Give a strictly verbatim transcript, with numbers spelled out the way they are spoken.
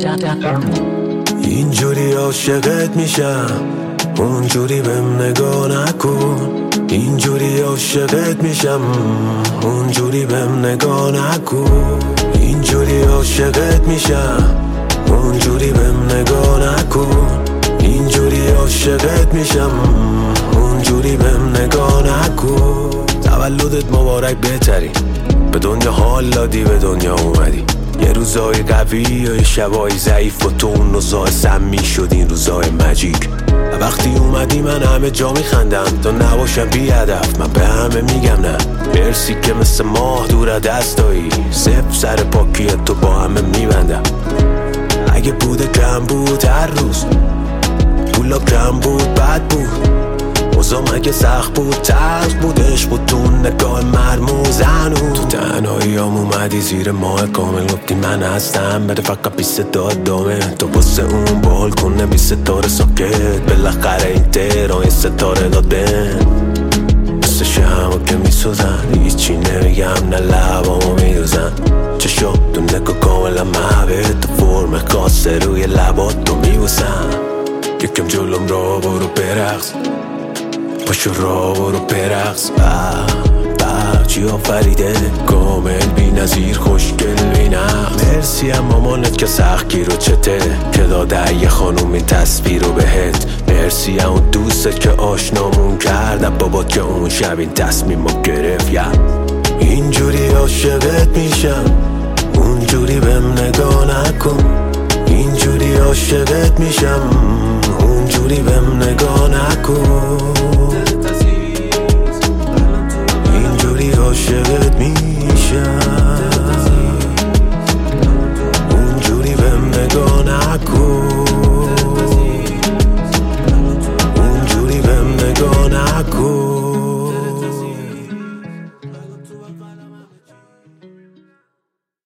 اینجوری عاشقت میشم اونجوری بهم نگاه نکن، اینجوری عاشقت میشم اونجوری بهم نگاه نکن، اینجوری عاشقت میشم اونجوری بهم نگاه نکن، اینجوری عاشقت میشم اونجوری بهم نگاه نکن. تولدت مبارک بهترین، به دنیا حال دادی به دنیا اومدی، یه روزای قوی و یه شبای ضعیف و تو اون روزای سمی شد این روزای مجیک. وقتی اومدی من همه جا میخندم تا نباشم بی هدف، من به همه میگم نه مرسی که مثل ماه دور دستایی، صفر سر پاکی تو با همه میبندم. اگه بوده کم بود هر روز پولا کم بود بد بود، اوزام اگه سخت بود تلخ بود، عشق بود تو نگاه مرموز هنوز. تو تنهایی هم اومدی زیر ماه کامل گفتی من هستم، بده فقط بی صدا دامه تو واسه اون بالکنه بی ستاره ساکت، بالاخره این تهران یه ستاره داد بهم مثل شمع که میسوزن، هیچی نمیگم نه لبامو میدوزن، چشا تو نگاه کاملا محبت تو فرم خاصه روی لبات تو میبوسن. یکم جلوم را برو برقص، پاشو را برو برقص، بر چی آفریده کامل بی نظیر خوشگل بی نقص. مرسی هم مامانت که سخت رو چته که داده یه خانومی تصویر رو بهت، مرسی هم اون دوستت که آشنامون کرد بابات که اون شب این تصمیم رو گرفت. یا اینجوری عاشقت میشم اونجوری بهم نگاه نکن، اینجوری عاشقت میشم اونجوری بهم نگاه نکن، اینجوری عاشقت میشم اونجوری بهم نگاه نکن، اونجوری بهم نگاه نکن.